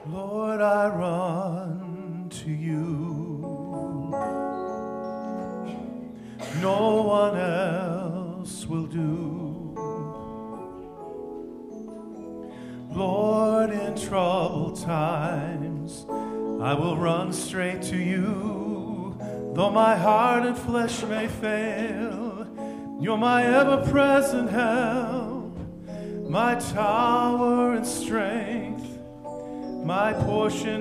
Lord, I run to you. No one else will do. Lord, in troubled times, I will run straight to you. Though my heart and flesh may fail, you're my ever-present help, my tower and strength, my portion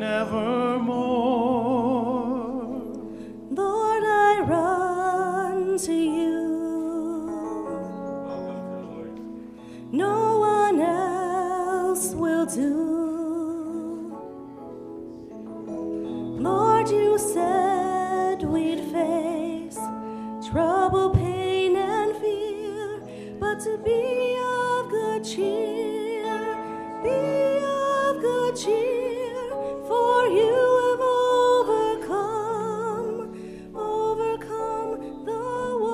evermore. Lord, I run to you. No one else will do. Lord, you said we'd face trouble, pain, and fear, but to be of good cheer, be of good cheer, for you have overcome the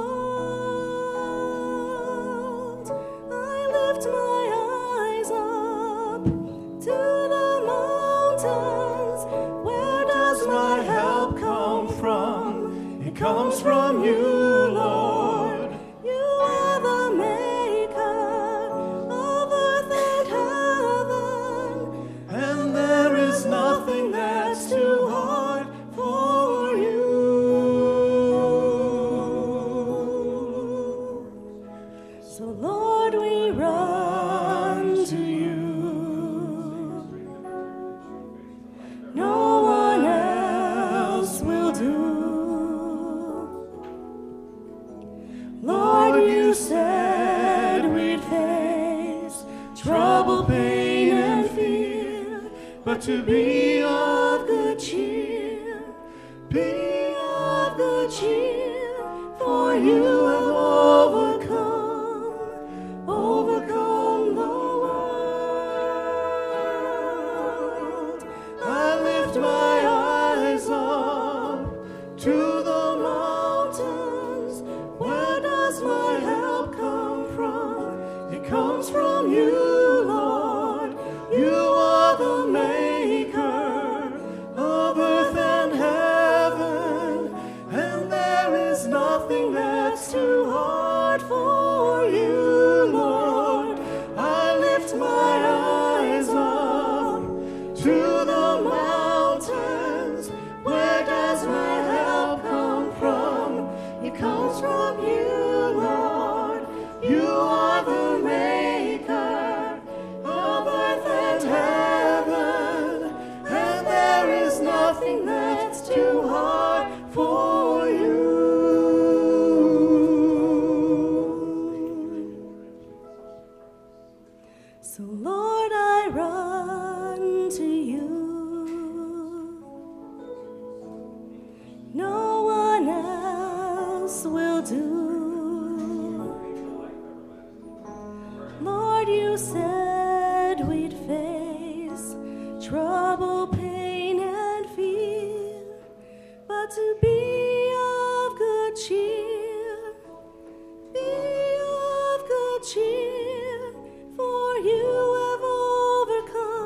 world. I lift my eyes up to the mountains. Where does my help come from? It comes from you, Lord. You are the maker of earth and heaven, And there is nothing that's too hard for you. so Lord, we run to you. No one else will do. Lord, you said we'd face trouble, pain, and fear, But to be of good cheer, be of good cheer, for you have overcome the world. I lift my eyes up to the Mountains, where does my help come from? It comes from you, Lord. You are the maker of earth and heaven, and there is nothing that's too hard for you, Lord. I lift my eyes up to the mountains. Where does my help come from? It comes from you, Lord. You are the maker of earth and heaven, and there is nothing that's too hard for you. So Lord, I run to you. No one else will do. Lord, you said we'd face trouble, pain, and fear, but to be of good cheer, be of good cheer, for you have overcome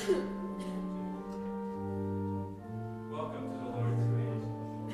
Welcome to the Lord's feast.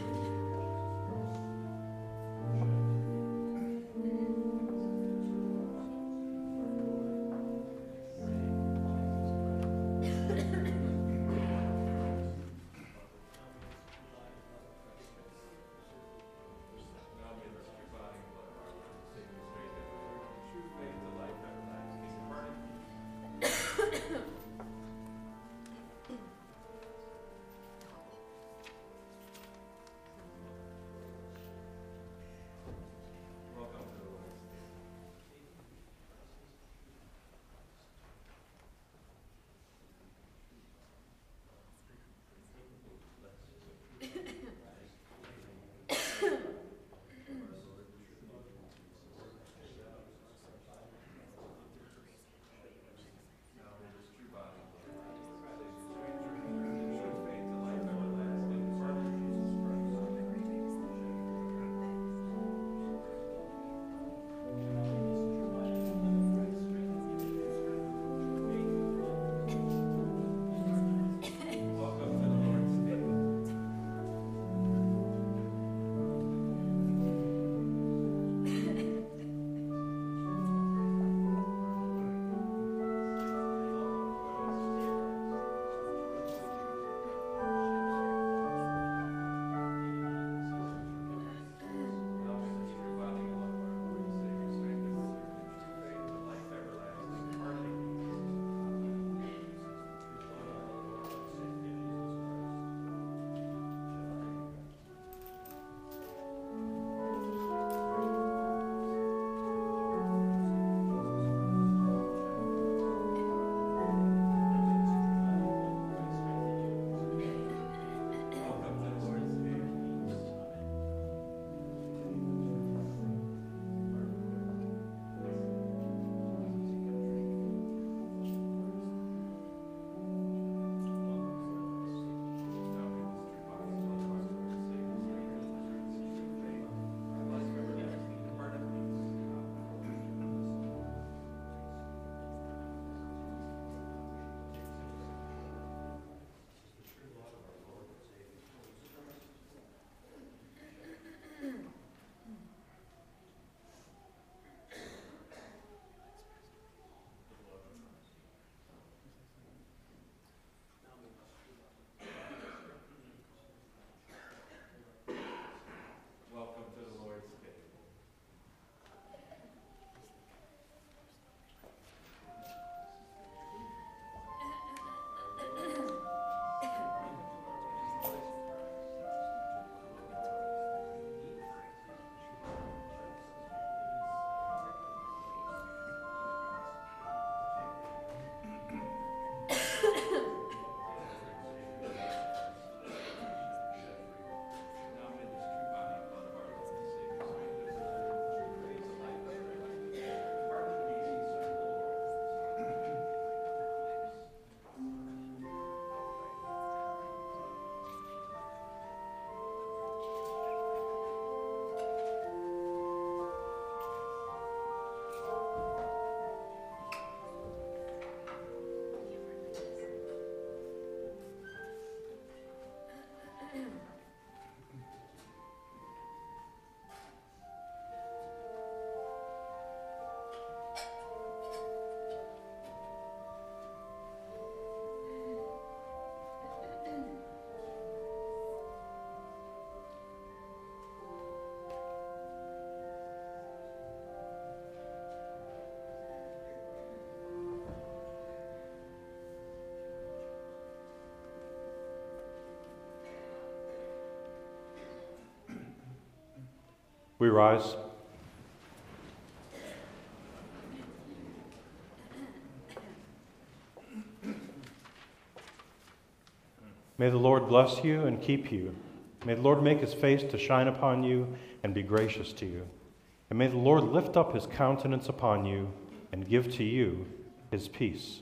We rise. May the Lord bless you and keep you. May the Lord make his face to shine upon you and be gracious to you. And may the Lord lift up his countenance upon you and give to you his peace.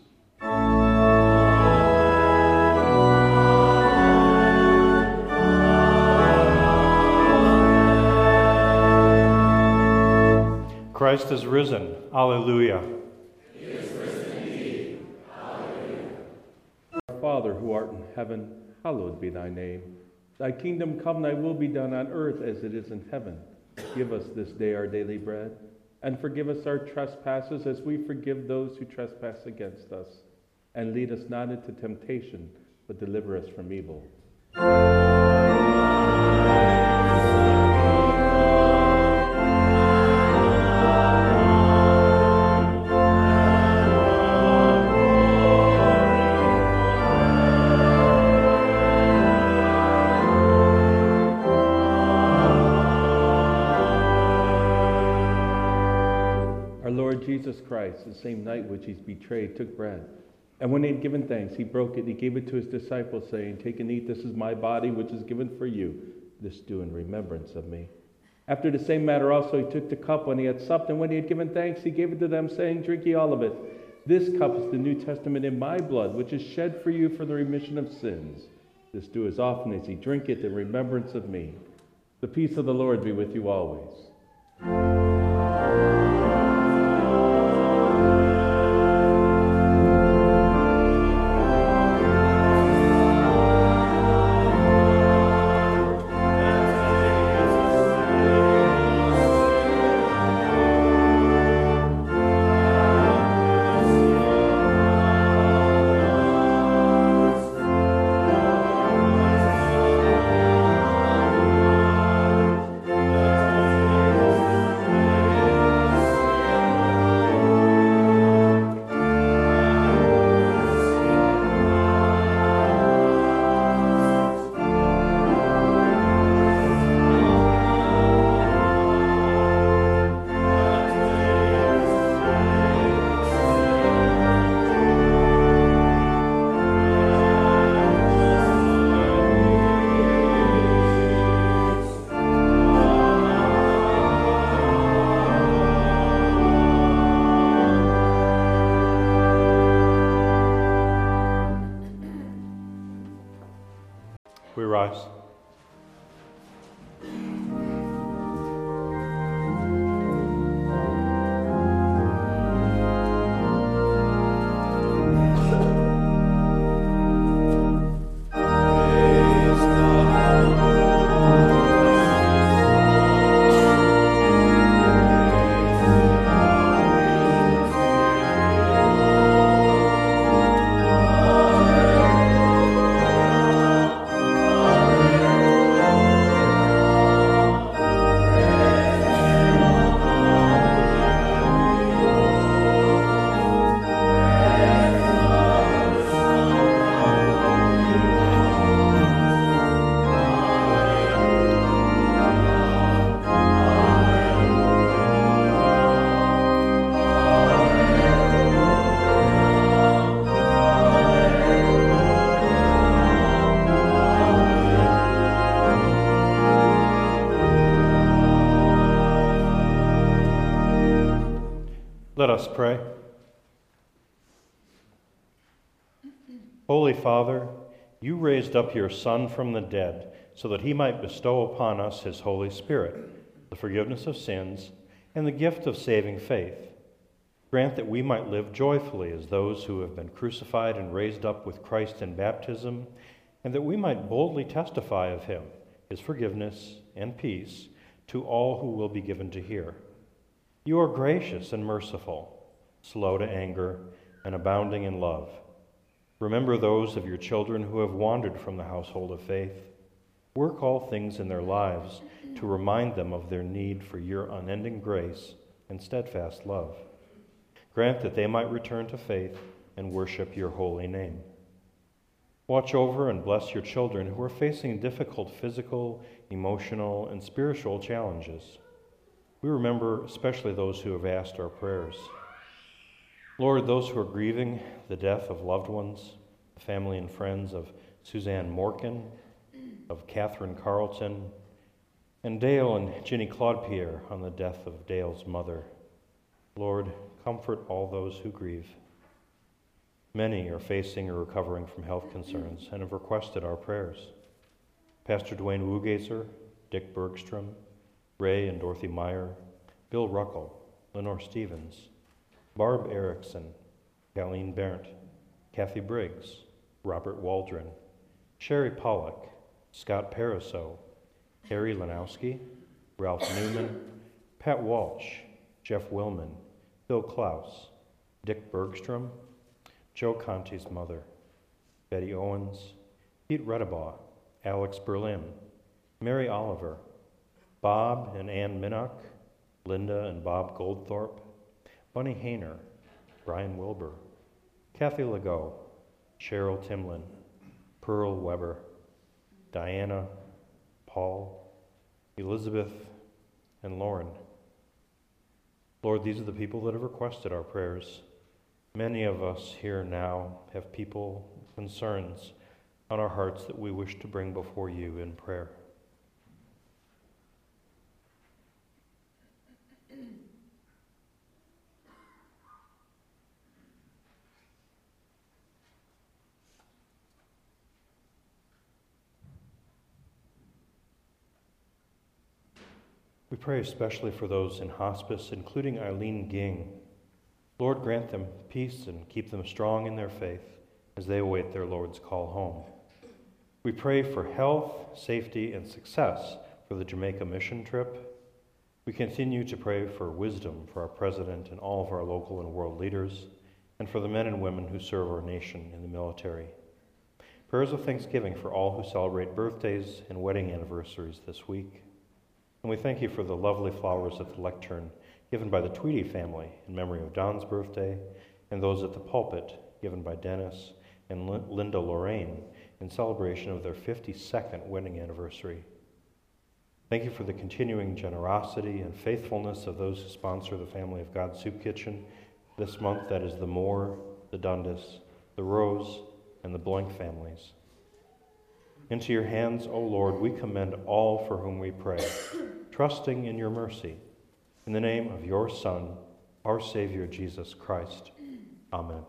Christ is risen. Alleluia. He is risen indeed. Alleluia. Father who art in heaven, hallowed be thy name. Thy kingdom come, thy will be done on earth as it is in heaven. Give us this day our daily bread, and forgive us our trespasses as we forgive those who trespass against us. And lead us not into temptation, but deliver us from evil. Jesus Christ, the same night which he's betrayed, took bread. And when he had given thanks, he broke it, and he gave it to his disciples, saying, Take and eat, this is my body, which is given for you. This do in remembrance of me. After the same manner also he took the cup when he had supped, and when he had given thanks, he gave it to them, saying, Drink ye all of it. This cup is the New Testament in my blood, which is shed for you for the remission of sins. This do as often as ye drink it in remembrance of me. The peace of the Lord be with you always. We rise. Let us pray. Holy Father, you raised up your Son from the dead so that he might bestow upon us his Holy Spirit, the forgiveness of sins, and the gift of saving faith. Grant that we might live joyfully as those who have been crucified and raised up with Christ in baptism, and that we might boldly testify of him, his forgiveness and peace, to all who will be given to hear. You are gracious and merciful, slow to anger, and abounding in love. Remember those of your children who have wandered from the household of faith. Work all things in their lives to remind them of their need for your unending grace and steadfast love. Grant that they might return to faith and worship your holy name. Watch over and bless your children who are facing difficult physical, emotional, and spiritual challenges. We remember especially those who have asked our prayers. Lord, those who are grieving the death of loved ones, the family and friends of Suzanne Morkin, of Catherine Carlton, and Dale and Ginny Claude-Pierre on the death of Dale's mother. Lord, comfort all those who grieve. Many are facing or recovering from health concerns and have requested our prayers. Pastor Dwayne Wugazer, Dick Bergstrom, Ray and Dorothy Meyer, Bill Ruckel, Lenore Stevens, Barb Erickson, Colleen Berndt, Kathy Briggs, Robert Waldron, Sherry Pollock, Scott Pariseau, Harry Lanowski, Ralph Newman, Pat Walsh, Jeff Willman, Bill Klaus, Dick Bergstrom, Joe Conti's mother, Betty Owens, Pete Redabaugh, Alex Berlin, Mary Oliver, Bob and Ann Minnock, Linda and Bob Goldthorpe, Bunny Hayner, Brian Wilbur, Kathy Legault, Cheryl Timlin, Pearl Weber, Diana, Paul, Elizabeth, and Lauren. Lord, these are the people that have requested our prayers. Many of us here now have people, concerns on our hearts that we wish to bring before you in prayer. We pray especially for those in hospice, including Eileen Ging. Lord, grant them peace and keep them strong in their faith as they await their Lord's call home. We pray for health, safety, and success for the Jamaica mission trip. We continue to pray for wisdom for our president and all of our local and world leaders, and for the men and women who serve our nation in the military. Prayers of thanksgiving for all who celebrate birthdays and wedding anniversaries this week. And we thank you for the lovely flowers at the lectern given by the Tweedy family in memory of Don's birthday, and those at the pulpit given by Dennis and Linda Lorraine in celebration of their 52nd wedding anniversary. Thank you for the continuing generosity and faithfulness of those who sponsor the Family of God Soup Kitchen this month. That is the Moore, the Dundas, the Rose, and the Blank families. Into your hands, O Lord, we commend all for whom we pray, trusting in your mercy. In the name of your Son, our Savior, Jesus Christ. Amen.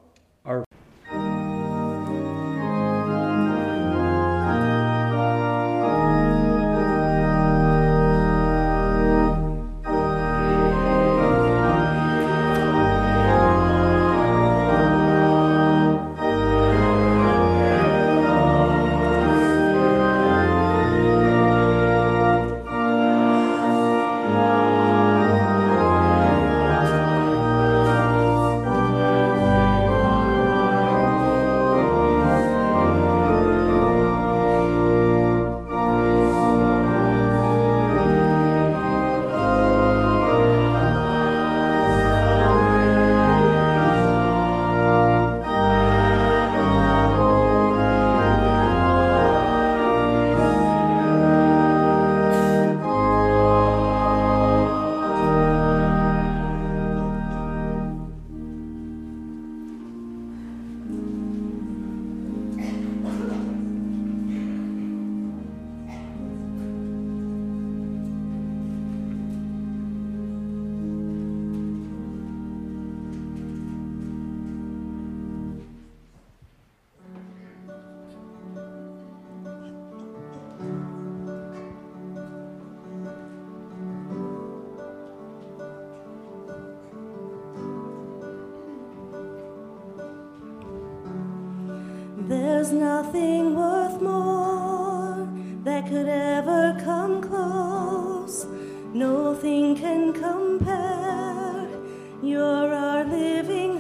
There's nothing worth more that could ever come close. Nothing can compare. You're our living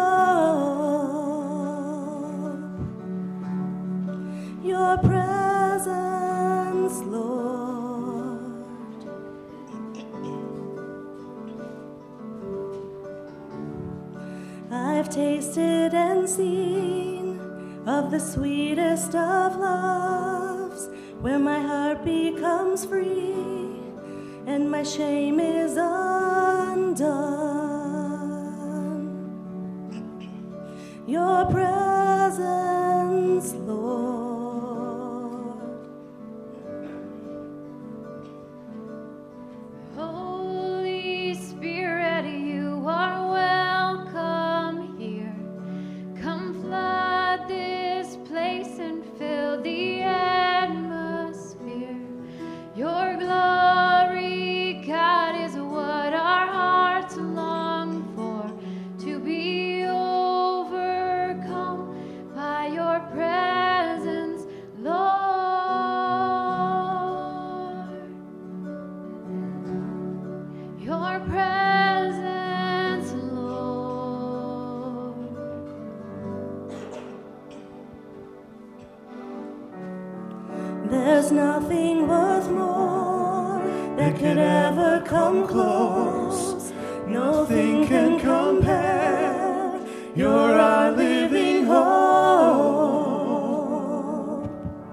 hope. Your presence, Lord. I've tasted and seen of the sweetest of loves, where my heart becomes free and my shame is undone. Your presence, Lord. Holy Spirit, you are welcome here. Come flood this place and fill the atmosphere. Your glory, God, is what our hearts long for, to be overcome by your presence. There's nothing worth more that could ever come close. Nothing can compare. You're our living hope.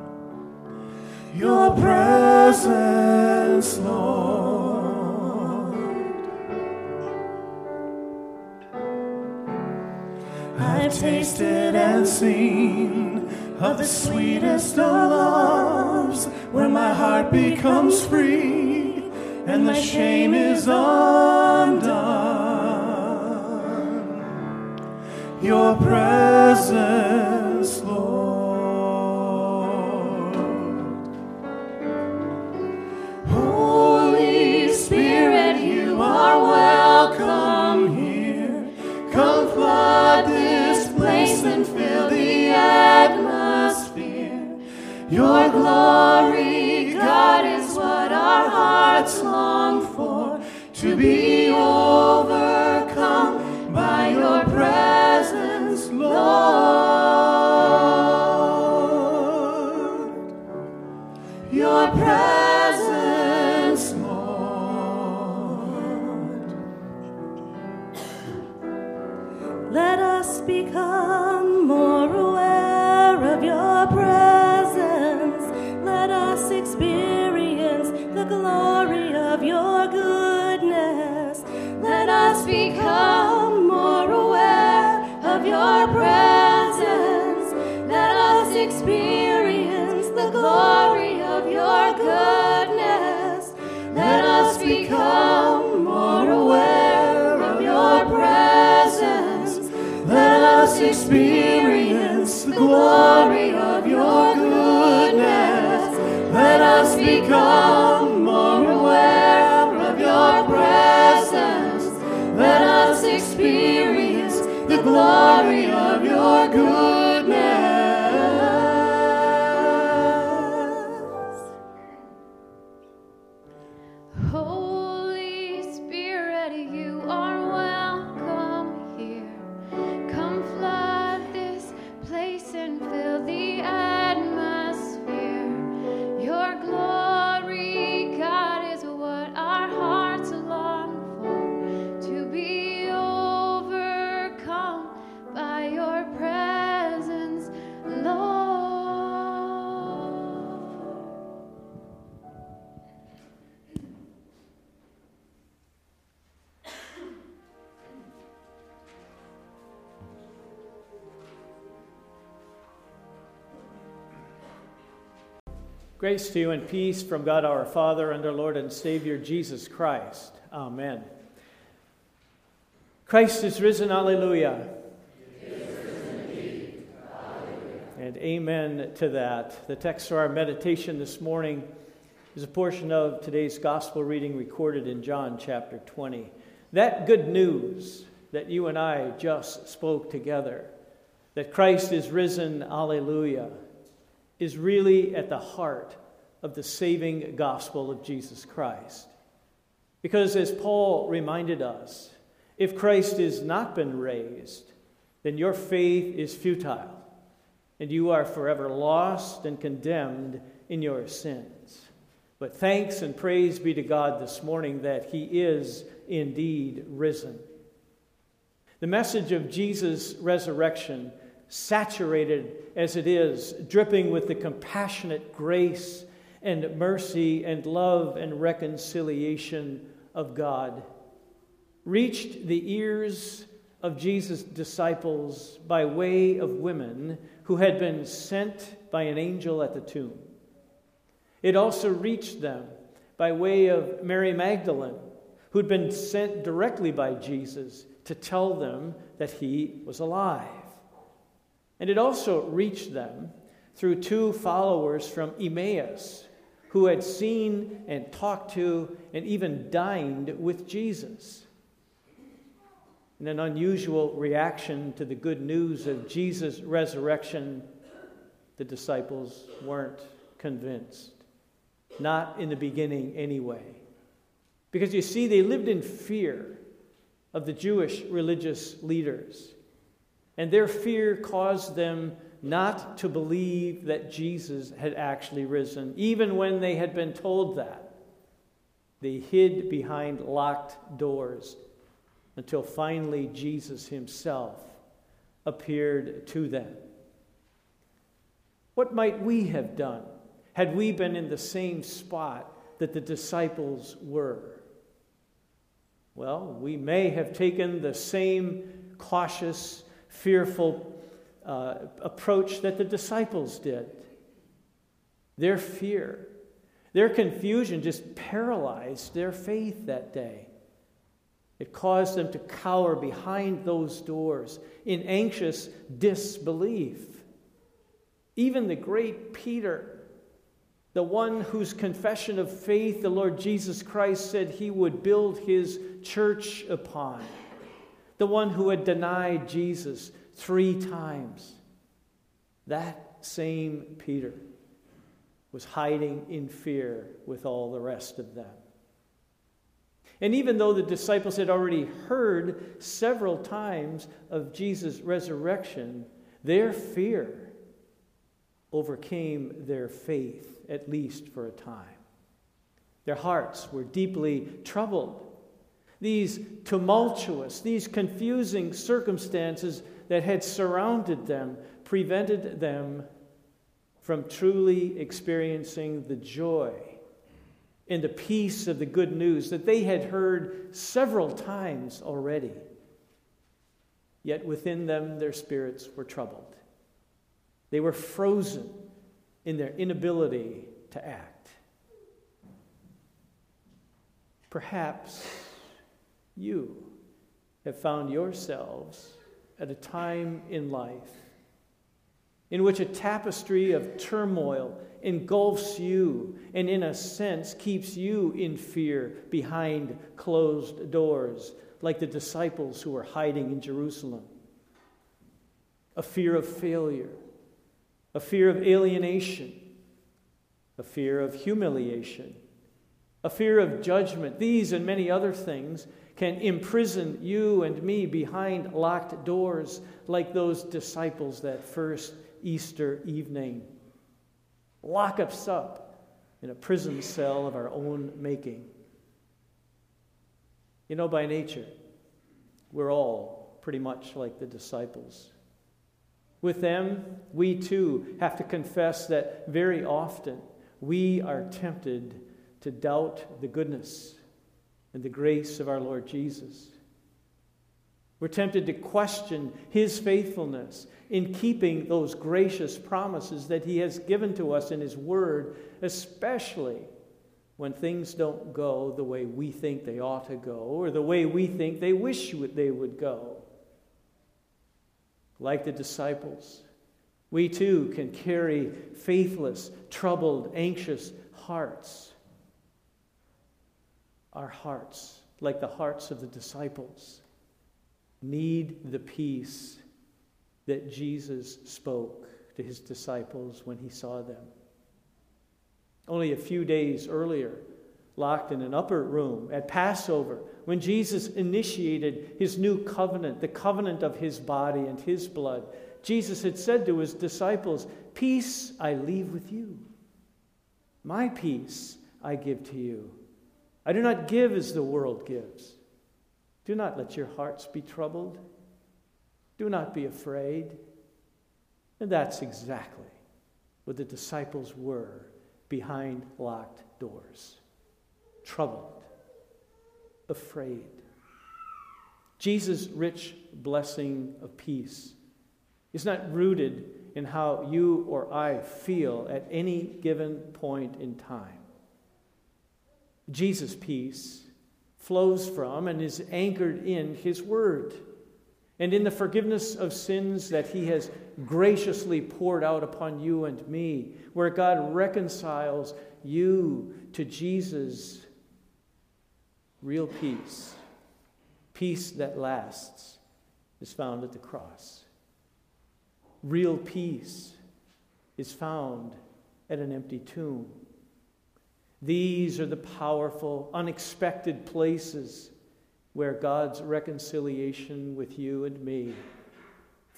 Your presence, Lord. I've tasted and seen of the sweetest of loves, where my heart becomes free and my shame is undone. Your presence, Lord. Holy Spirit, you are welcome here. Come flood this place and fill the atmosphere. Your glory, God, is what our hearts long for, to be overcome by your presence, Lord. Your presence, Lord. Let us become more aware of your presence. Let us experience the glory of your goodness. Let us become more aware of your presence. Let us experience the glory of your goodness. Let us become more aware of your presence. Let us experience the glory of your goodness. Let us become more aware of your presence. Let us experience the glory of your goodness. Holy Spirit, you are welcome here. Come flood this place and fill the atmosphere. Your glory, God, is what our hearts long for, to be overcome by your presence, Lord. Grace to you and peace from God our Father and our Lord and Savior Jesus Christ. Amen. Christ is risen, alleluia. And amen to that. The text for our meditation this morning is a portion of today's gospel reading recorded in John chapter 20. That good news that you and I just spoke together, that Christ is risen, alleluia, is really at the heart of the saving gospel of Jesus Christ. Because as Paul reminded us, if Christ has not been raised, then your faith is futile, and you are forever lost and condemned in your sins. But thanks and praise be to God this morning that he is indeed risen. The message of Jesus' resurrection, saturated as it is, dripping with the compassionate grace and mercy and love and reconciliation of God, reached the ears of Jesus' disciples by way of women who had been sent by an angel at the tomb. It also reached them by way of Mary Magdalene, who'd been sent directly by Jesus to tell them that he was alive. And it also reached them through two followers from Emmaus who had seen and talked to and even dined with Jesus. In an unusual reaction to the good news of Jesus' resurrection, the disciples weren't convinced. Not in the beginning anyway. Because you see, they lived in fear of the Jewish religious leaders. And their fear caused them not to believe that Jesus had actually risen, even when they had been told that. They hid behind locked doors until finally Jesus himself appeared to them. What might we have done had we been in the same spot that the disciples were? Well, we may have taken the same cautious, fearful approach that the disciples did. Their fear, their confusion just paralyzed their faith that day. It caused them to cower behind those doors in anxious disbelief. Even the great Peter, the one whose confession of faith the Lord Jesus Christ said he would build his church upon, the one who had denied Jesus 3 times, that same Peter was hiding in fear with all the rest of them. And even though the disciples had already heard several times of Jesus' resurrection, their fear overcame their faith, at least for a time. Their hearts were deeply troubled. These tumultuous, these confusing circumstances that had surrounded them prevented them from truly experiencing the joy and the peace of the good news that they had heard several times already. Yet within them, their spirits were troubled. They were frozen in their inability to act. Perhaps you have found yourselves at a time in life in which a tapestry of turmoil engulfs you and, in a sense, keeps you in fear behind closed doors, like the disciples who were hiding in Jerusalem. A fear of failure, a fear of alienation, a fear of humiliation, a fear of judgment. These and many other things can imprison you and me behind locked doors, like those disciples that first Easter evening. Lock us up in a prison cell of our own making. You know, by nature, we're all pretty much like the disciples. With them, we too have to confess that very often we are tempted to doubt the goodness and the grace of our Lord Jesus. We're tempted to question his faithfulness in keeping those gracious promises that he has given to us in his word, especially when things don't go the way we think they ought to go or the way we think they wish they would go. Like the disciples, we too can carry faithless, troubled, anxious hearts. Our hearts, like the hearts of the disciples, need the peace that Jesus spoke to his disciples when he saw them. Only a few days earlier, locked in an upper room at Passover, when Jesus initiated his new covenant, the covenant of his body and his blood, Jesus had said to his disciples, "Peace I leave with you. My peace I give to you. I do not give as the world gives. Do not let your hearts be troubled. Do not be afraid." And that's exactly what the disciples were behind locked doors. Troubled, afraid. Jesus' rich blessing of peace is not rooted in how you or I feel at any given point in time. Jesus' peace flows from and is anchored in his word and in the forgiveness of sins that he has graciously poured out upon you and me, where God reconciles you to Jesus' real peace. Peace that lasts is found at the cross. Real peace is found at an empty tomb. These are the powerful, unexpected places where God's reconciliation with you and me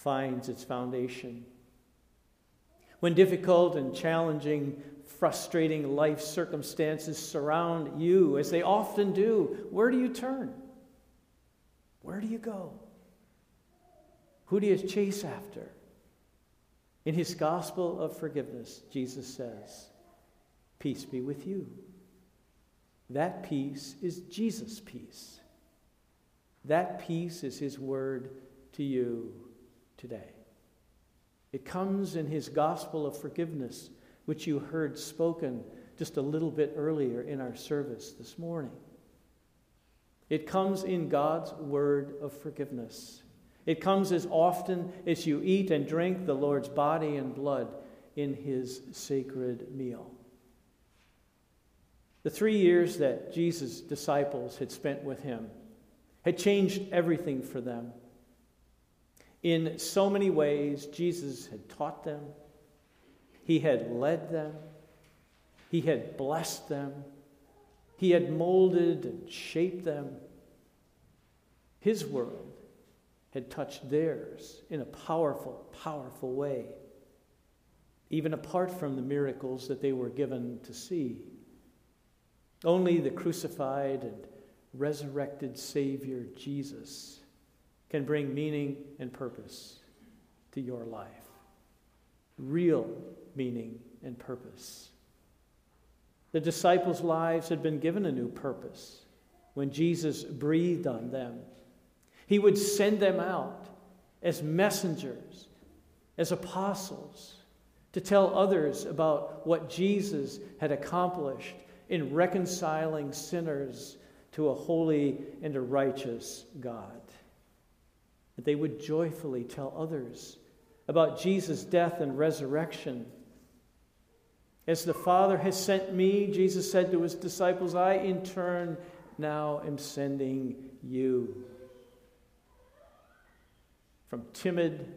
finds its foundation. When difficult and challenging, frustrating life circumstances surround you, as they often do, where do you turn? Where do you go? Who do you chase after? In his gospel of forgiveness, Jesus says, "Peace be with you." That peace is Jesus' peace. That peace is his word to you today. It comes in his gospel of forgiveness, which you heard spoken just a little bit earlier in our service this morning. It comes in God's word of forgiveness. It comes as often as you eat and drink the Lord's body and blood in his sacred meal. The 3 years that Jesus' disciples had spent with him had changed everything for them. In so many ways, Jesus had taught them, he had led them, he had blessed them, he had molded and shaped them. His world had touched theirs in a powerful, powerful way, even apart from the miracles that they were given to see. Only the crucified and resurrected Savior, Jesus, can bring meaning and purpose to your life. Real meaning and purpose. The disciples' lives had been given a new purpose when Jesus breathed on them. He would send them out as messengers, as apostles, to tell others about what Jesus had accomplished in reconciling sinners to a holy and a righteous God. That they would joyfully tell others about Jesus' death and resurrection. As the Father has sent me, Jesus said to his disciples, I in turn now am sending you. From timid,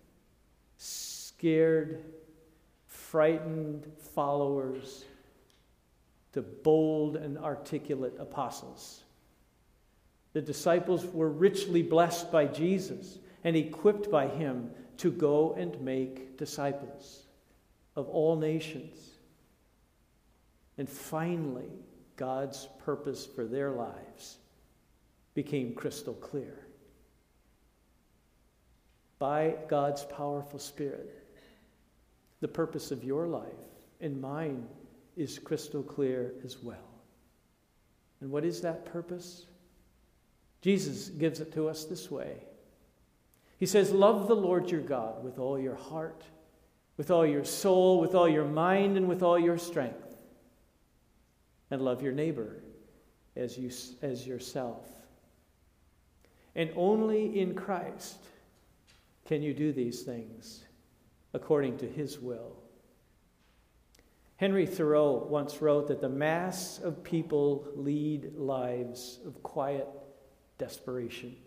scared, frightened followers to bold and articulate apostles. The disciples were richly blessed by Jesus and equipped by him to go and make disciples of all nations. And finally, God's purpose for their lives became crystal clear. By God's powerful Spirit, the purpose of your life and mine is crystal clear as well. And what is that purpose? Jesus gives it to us this way. He says, love the Lord your God with all your heart, with all your soul, with all your mind, and with all your strength. And love your neighbor as yourself. And only in Christ can you do these things according to his will. Henry Thoreau once wrote that the mass of people lead lives of quiet desperation.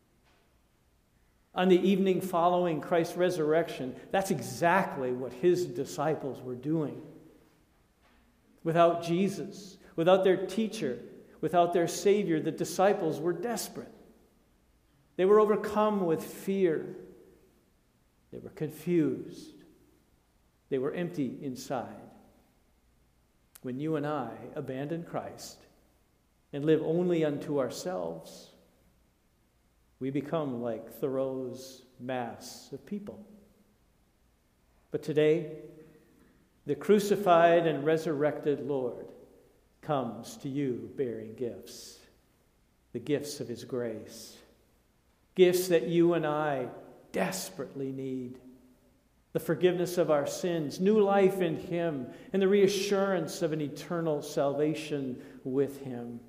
On the evening following Christ's resurrection, that's exactly what his disciples were doing. Without Jesus, without their teacher, without their Savior, the disciples were desperate. They were overcome with fear. They were confused. They were empty inside. When you and I abandon Christ and live only unto ourselves, we become like Thoreau's mass of people. But today, the crucified and resurrected Lord comes to you bearing gifts, the gifts of his grace, gifts that you and I desperately need. The forgiveness of our sins, new life in him, and the reassurance of an eternal salvation with him.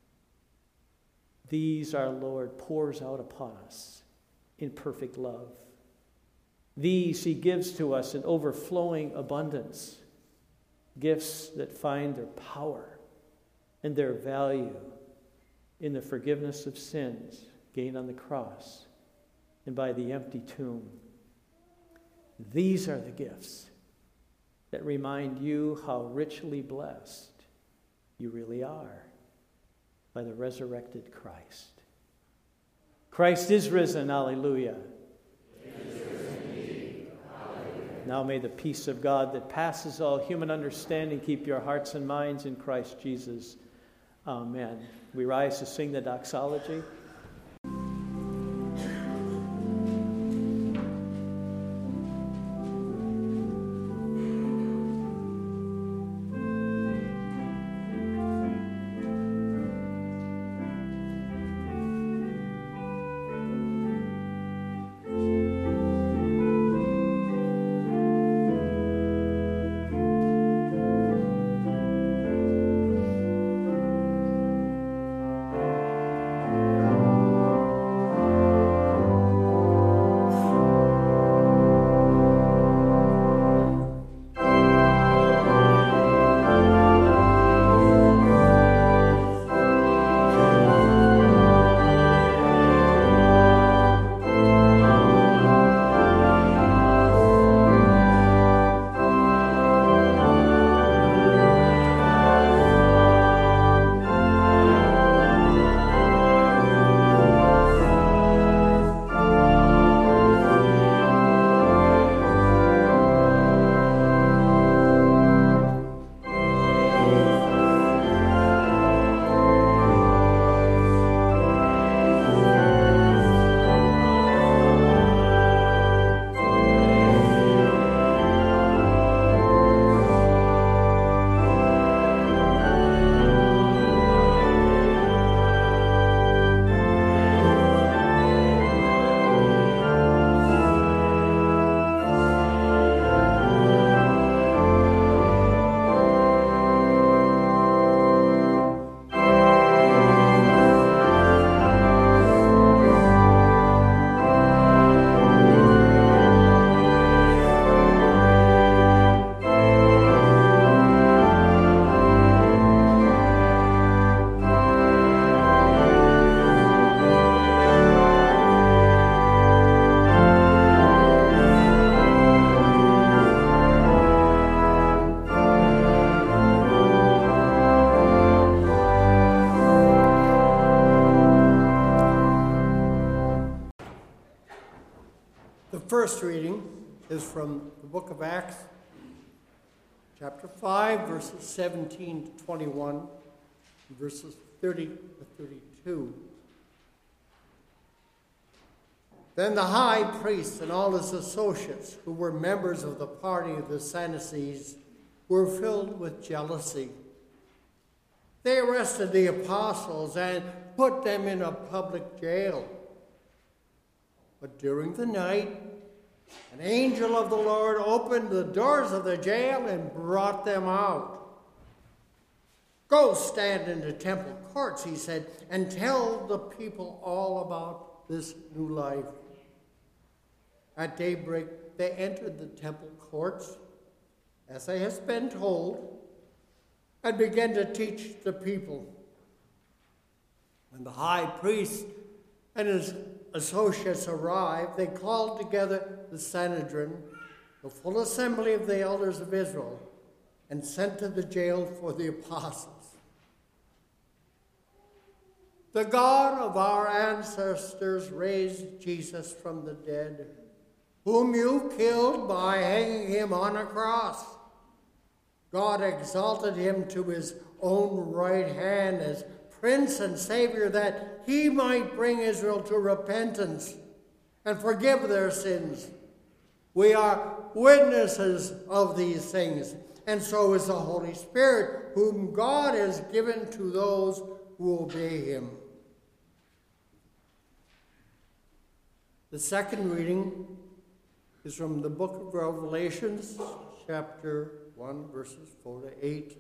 These our Lord pours out upon us in perfect love. These he gives to us in overflowing abundance, gifts that find their power and their value in the forgiveness of sins gained on the cross and by the empty tomb. These are the gifts that remind you how richly blessed you really are by the resurrected Christ. Christ is risen, hallelujah. Amen. Now may the peace of God that passes all human understanding keep your hearts and minds in Christ Jesus. Amen. We rise to sing the doxology. First reading is from the book of Acts, chapter 5, verses 17 to 21, and verses 30 to 32. Then the high priest and all his associates, who were members of the party of the Sadducees, were filled with jealousy. They arrested the apostles and put them in a public jail. But during the night, an angel of the Lord opened the doors of the jail and brought them out. Go stand in the temple courts, he said, and tell the people all about this new life. At daybreak, they entered the temple courts, as they had been told, and began to teach the people. When the high priest and his associates arrived, they called together the Sanhedrin, the full assembly of the elders of Israel, and sent to the jail for the apostles. The God of our ancestors raised Jesus from the dead, whom you killed by hanging him on a cross. God exalted him to his own right hand as Prince and Savior, that he might bring Israel to repentance and forgive their sins. We are witnesses of these things, and so is the Holy Spirit, whom God has given to those who obey him. The second reading is from the book of Revelations, chapter 1, verses 4 to 8.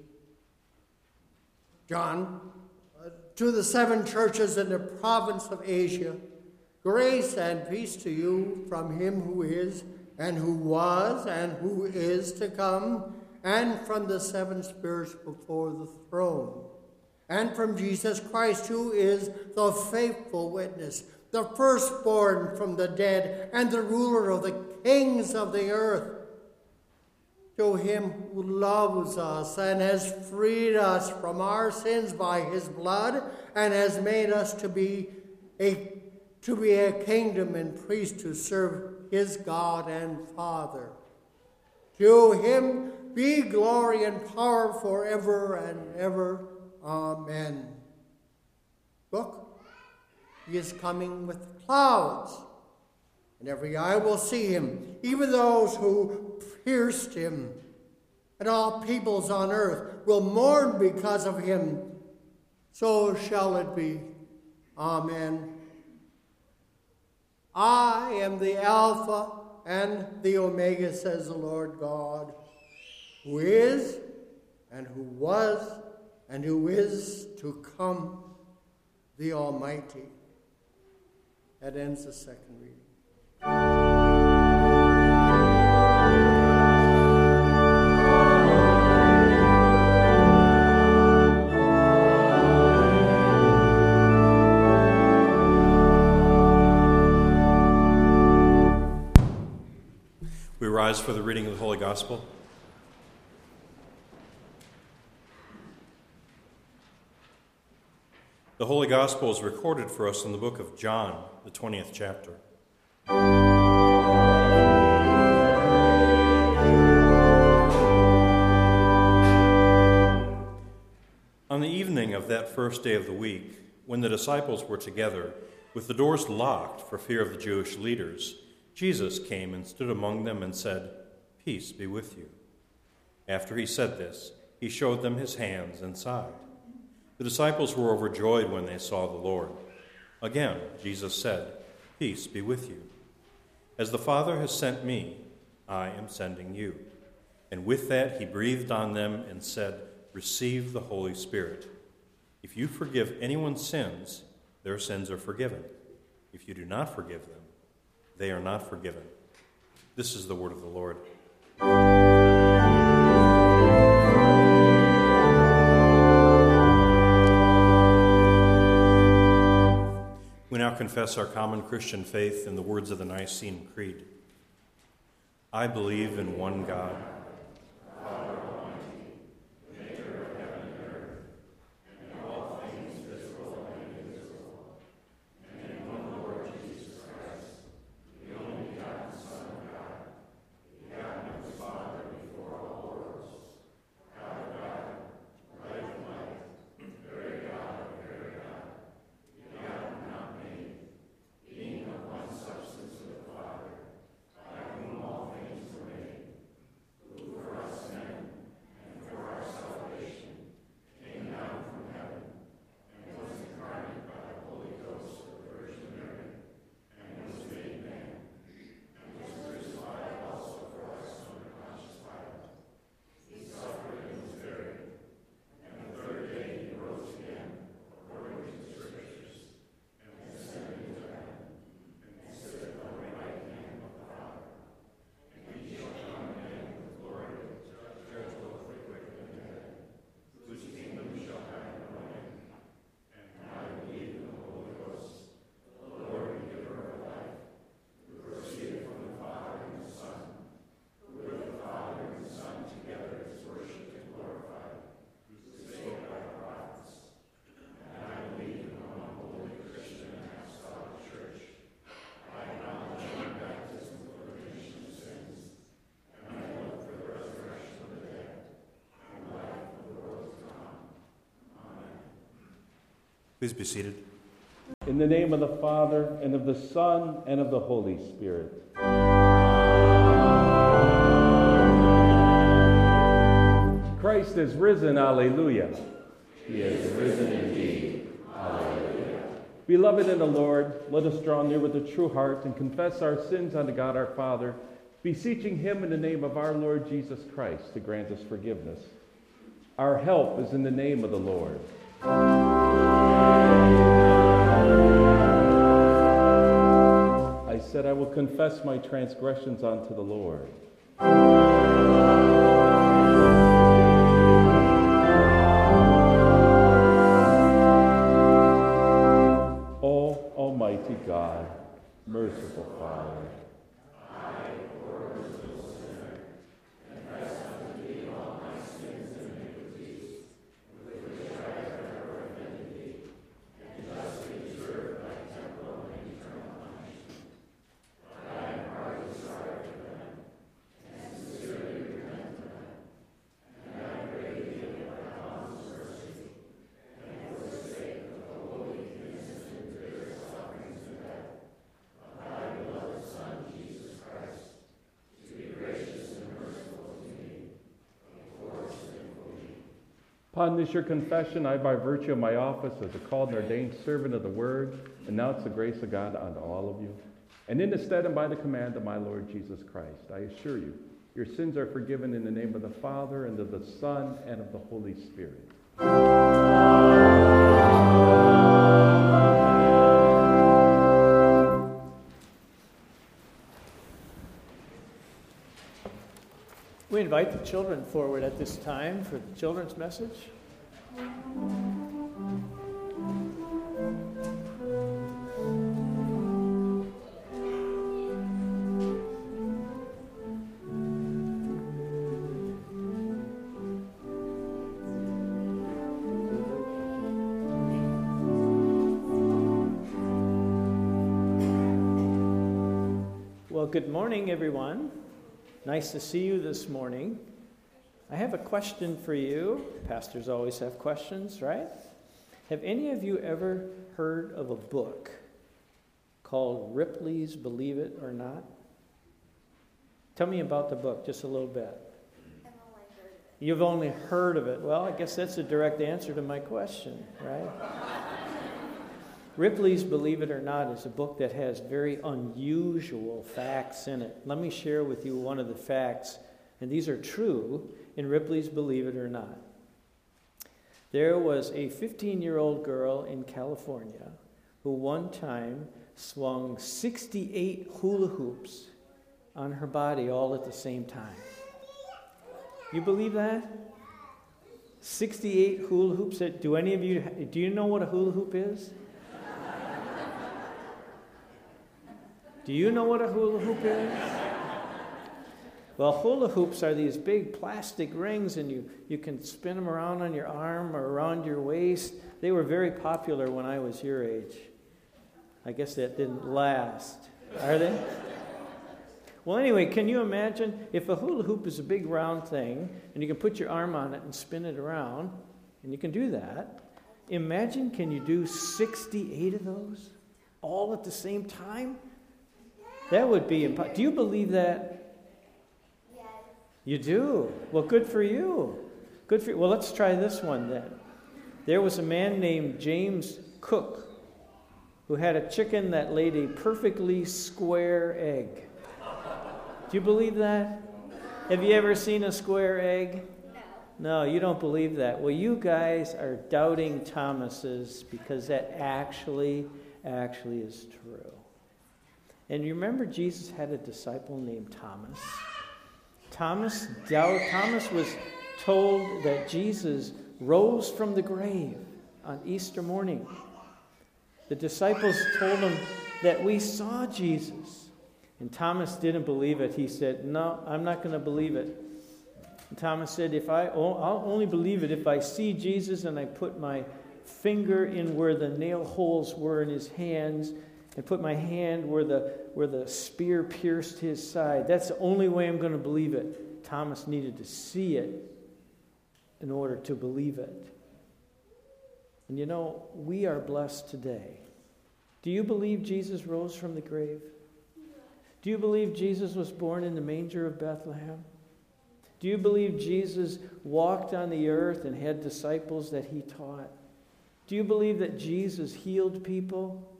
John, to the 7 churches in the province of Asia, grace and peace to you from him who is, and who was, and who is to come, and from the 7 spirits before the throne, and from Jesus Christ, who is the faithful witness, the firstborn from the dead, and the ruler of the kings of the earth. To him who loves us and has freed us from our sins by his blood, and has made us to be a kingdom and priest to serve his God and Father. To him be glory and power forever and ever. Amen. Look, he is coming with clouds, and every eye will see him, even those who pierced him. And all peoples on earth will mourn because of him. So shall it be. Amen. I am the Alpha and the Omega, says the Lord God, who is, and who was, and who is to come, the Almighty. That ends the second reading. We rise for the reading of the Holy Gospel. The Holy Gospel is recorded for us in the book of John, the 20th chapter. On the evening of that first day of the week, when the disciples were together, with the doors locked for fear of the Jewish leaders, Jesus came and stood among them and said, "Peace be with you." After he said this, he showed them his hands and side. The disciples were overjoyed when they saw the Lord. Again, Jesus said, "Peace be with you. As the Father has sent me, I am sending you." And with that, he breathed on them and said, "Receive the Holy Spirit. If you forgive anyone's sins, their sins are forgiven. If you do not forgive them, they are not forgiven." This is the word of the Lord. We now confess our common Christian faith in the words of the Nicene Creed. I believe in one God, please be seated. In the name of the Father, and of the Son, and of the Holy Spirit. Christ is risen, alleluia. He is risen indeed, alleluia. Beloved in the Lord, let us draw near with a true heart and confess our sins unto God our Father, beseeching him in the name of our Lord Jesus Christ to grant us forgiveness. Our help is in the name of the Lord. I said, I will confess my transgressions unto the Lord. O Almighty God, merciful Father, Upon this your confession, I, by virtue of my office as a called and ordained servant of the word, announce the grace of God unto all of you. And in the stead and by the command of my Lord Jesus Christ, I assure you, your sins are forgiven in the name of the Father, and of the Son, and of the Holy Spirit. We invite the children forward at this time for the children's message. Well, good morning, everyone. Nice to see you this morning. I have a question for you. Pastors always have questions, right? Have any of you ever heard of a book called Ripley's Believe It or Not? Tell me about the book, just a little bit. I've only heard of it. You've only heard of it. Well, I guess that's a direct answer to my question, right? Ripley's Believe It or Not is a book that has very unusual facts in it. Let me share with you one of the facts, and these are true in Ripley's Believe It or Not. There was a 15-year-old girl in California who one time swung 68 hula hoops on her body all at the same time. You believe that? 68 hula hoops. Do any of you, do you know what a hula hoop is? Do you know what a hula hoop is? Well, hula hoops are these big plastic rings, and you can spin them around on your arm or around your waist. They were very popular when I was your age. I guess that didn't last. Are they? Well, anyway, can you imagine if a hula hoop is a big round thing, and you can put your arm on it and spin it around, and you can do that. Imagine, can you do 68 of those all at the same time? That would be impossible. Do you believe that? Yes. You do? Well, good for you. Good for you. Well, let's try this one then. There was a man named James Cook who had a chicken that laid a perfectly square egg. Do you believe that? Have you ever seen a square egg? No, you don't believe that. Well, you guys are doubting Thomases because that actually is true. And you remember Jesus had a disciple named Thomas. Thomas was told that Jesus rose from the grave on Easter morning. The disciples told him that we saw Jesus. And Thomas didn't believe it. He said, no, I'm not going to believe it. And Thomas said, I'll only believe it if I see Jesus and I put my finger in where the nail holes were in his hands and put my hand where the spear pierced his side. That's the only way I'm going to believe it. Thomas needed to see it in order to believe it. And you know, we are blessed today. Do you believe Jesus rose from the grave? Do you believe Jesus was born in the manger of Bethlehem? Do you believe Jesus walked on the earth and had disciples that he taught? Do you believe that Jesus healed people?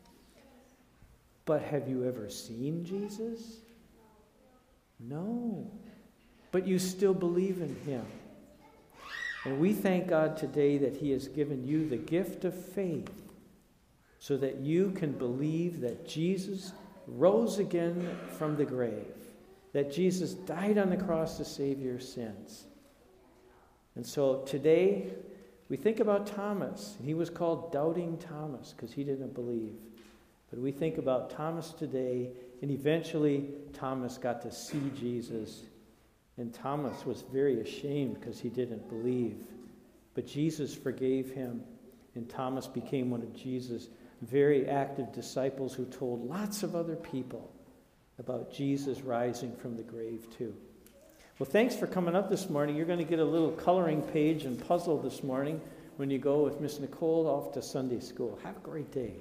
But have you ever seen Jesus? No. But you still believe in him. And we thank God today that he has given you the gift of faith so that you can believe that Jesus rose again from the grave, that Jesus died on the cross to save your sins. And so today we think about Thomas. He was called Doubting Thomas because he didn't believe. But we think about Thomas today, and eventually Thomas got to see Jesus. And Thomas was very ashamed because he didn't believe. But Jesus forgave him, and Thomas became one of Jesus' very active disciples who told lots of other people about Jesus rising from the grave too. Well, thanks for coming up this morning. You're going to get a little coloring page and puzzle this morning when you go with Miss Nicole off to Sunday school. Have a great day.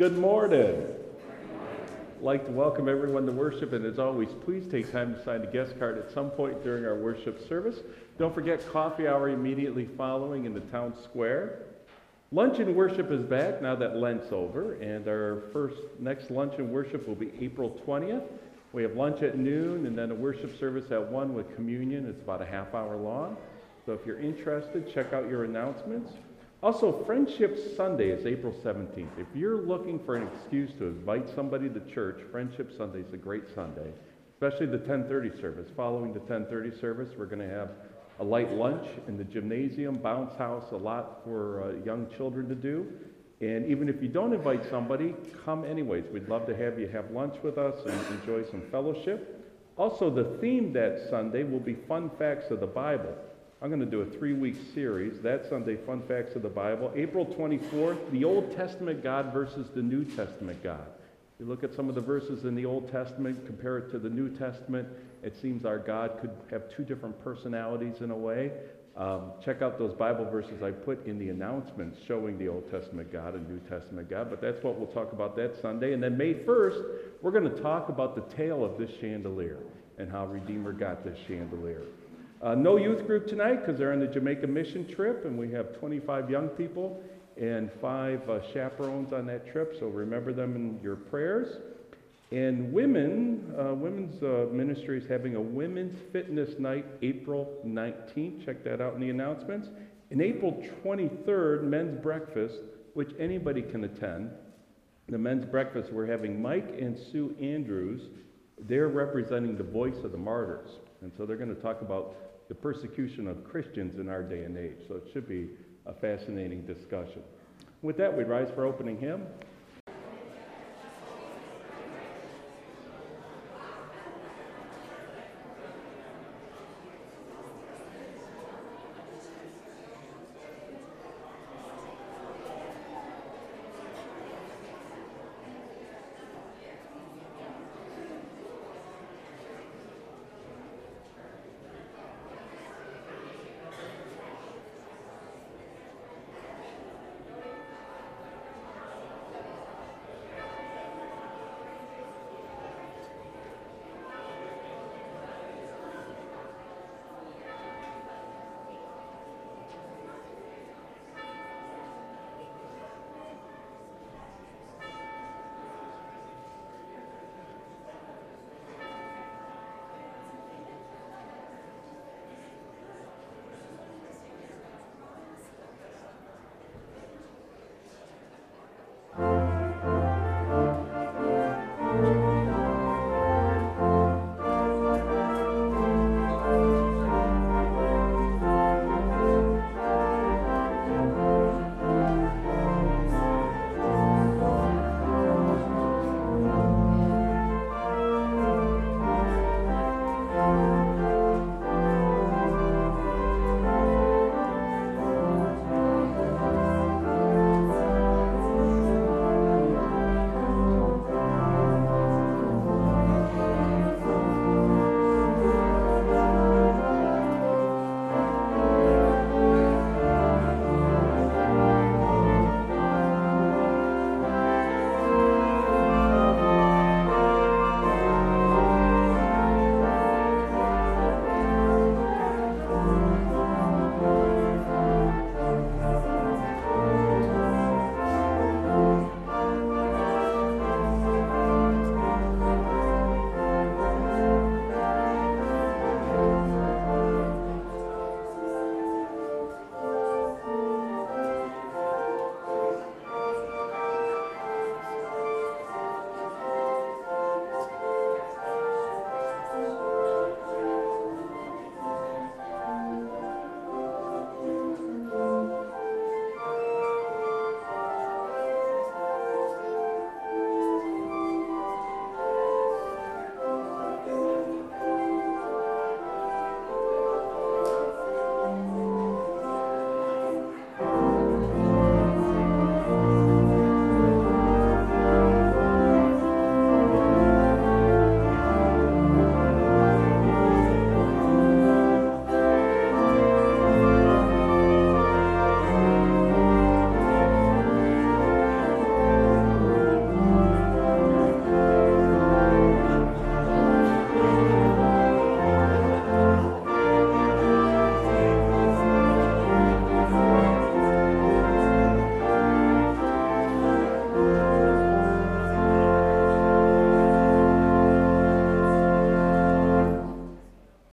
Good morning. I'd like to welcome everyone to worship, and as always, please take time to sign a guest card at some point during our worship service. Don't forget coffee hour immediately following in the town square. Lunch and worship is back now that Lent's over, and our next lunch and worship will be April 20th. We have lunch at noon and then a worship service at 1 with communion. It's about a half hour long. So if you're interested, check out your announcements. Also, Friendship Sunday is April 17th. If you're looking for an excuse to invite somebody to church, Friendship Sunday is a great Sunday, especially the 10:30 service. Following the 10:30 service, we're going to have a light lunch in the gymnasium, bounce house, a lot for young children to do. And even if you don't invite somebody, come anyways. We'd love to have you have lunch with us and enjoy some fellowship. Also, the theme that Sunday will be Fun Facts of the Bible. I'm going to do a 3-week series. That Sunday, Fun Facts of the Bible. April 24th, the Old Testament God versus the New Testament God. You look at some of the verses in the Old Testament, compare it to the New Testament, it seems our God could have two different personalities in a way. Check out those Bible verses I put in the announcements showing the Old Testament God and New Testament God, but that's what we'll talk about that Sunday. And then May 1st, we're going to talk about the tale of this chandelier and how Redeemer got this chandelier. No youth group tonight because they're on the Jamaica mission trip, and we have 25 young people and 5 chaperones on that trip, so remember them in your prayers. And women's ministry is having a women's fitness night April 19th. Check that out in the announcements. And April 23rd, men's breakfast, which anybody can attend. The men's breakfast, we're having Mike and Sue Andrews. They're representing the voice of the martyrs. And so they're going to talk about the persecution of Christians in our day and age. So it should be a fascinating discussion. With that, we rise for opening hymn.